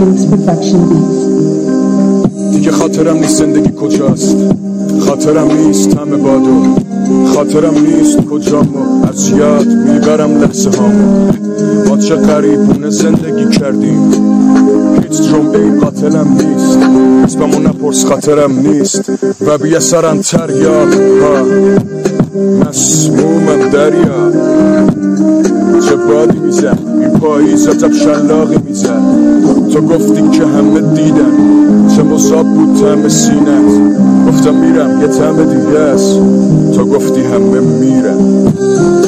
Kings Production Beats. دیگه خاطرم نیست زندگی کجاست، خاطرم نیست همه بادو، خاطرم نیست کجامو از یاد میبرم لحظه هامو. ما چه غریبونه زندگی کردیم، هیچ جمعه قاتلم نیست، اسممو نپرس خاطرم نیست و بی اثرن تریاق ها، مسمومم دریا. چه بادی میزن این پاییز عجب شلاقی میزن، تو گفتی که همه دیدن، چه مصاب بود طعم سینت، گفتم میرم یه طعم دیگه است، تو گفتی همه میرن.